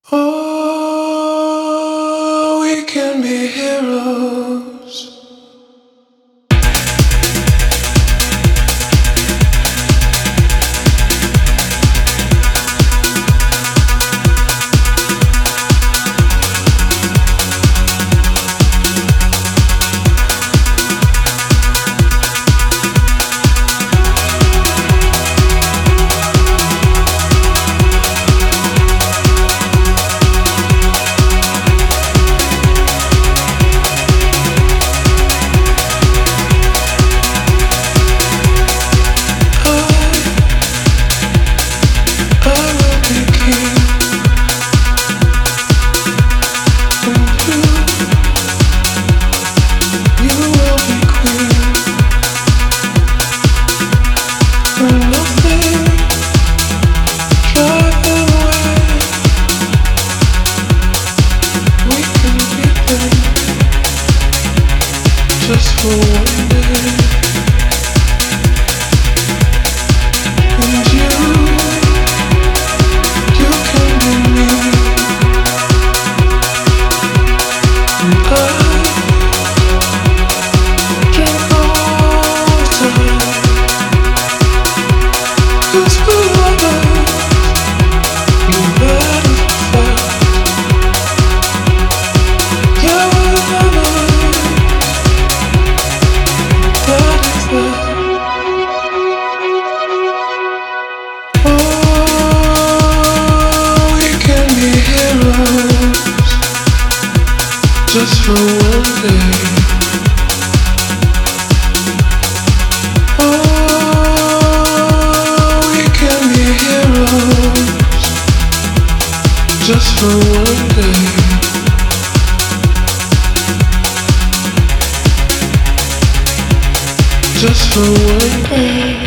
Oh, we can be heroes. Just for one day, and you can be me, and I drink all the time, 'cause we're lovers, no matter the fact. Yeah, we're lovers. Oh, we can be heroes just for one day. Oh, we can be heroes just for one day. Just for one day.